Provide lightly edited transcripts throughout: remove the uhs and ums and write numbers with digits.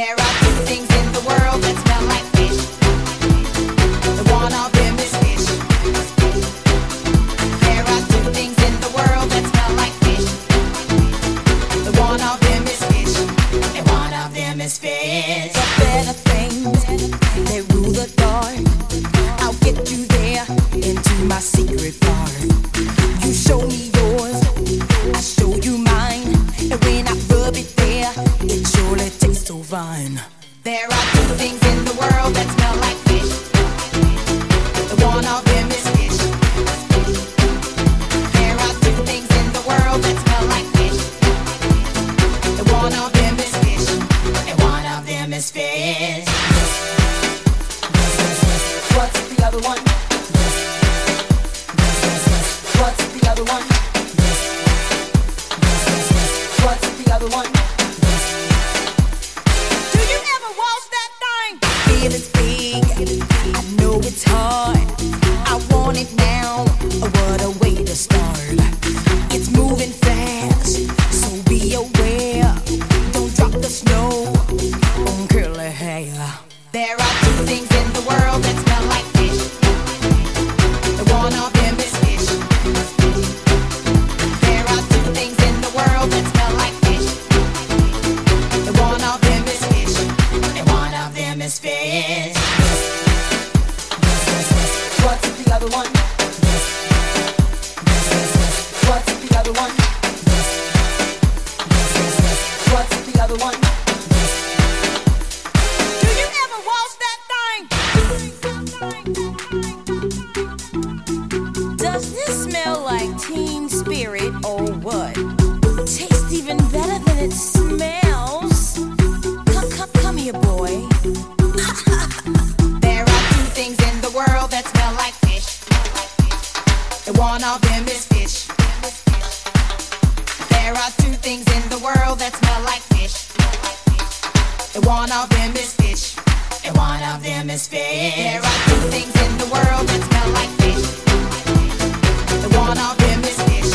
There are two things in the world that smell like fish. The one of them is fish. There are two things in the world that smell like fish. The one of them is fish, and one of them is fish. The better things, they rule the dark. I'll get you there into my secret part. You show me yours, I show you mine, and when I rub it there, it surely tastes so fine. There are two things in the world that smell like fish. The one of them is fish. There are two things in the world that smell like fish. The one of them is fish, and one of them is fish. What's the other one? What's the other one? What's the other one? Do you ever wash that thing? Feel it's big, I know it's hard. I want it now, what a way to start. It's moving fast, so be aware. Don't drop the snow on curly hair. There are two things in the world that smell like fish. The one of them is fish. There are two things in the world that smell like fish. The one of them is fish, and one of them is fish. What's the other one? What's the other one? What's the other one? Do you ever wash that thing? Does this smell like Teen Spirit or what? Tastes even better than it smells. Come here, boy. There are two things in the world that smell like fish. And one of them is fish. There are two things in the world that smell like fish. And one of them is fish, and one of them is fish. There are two things in the world that smell like fish. And one of them is fish.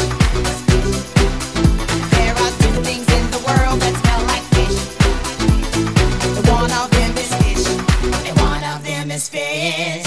There are two things in the world that smell like fish. And one of them is fish, and one of them is fish.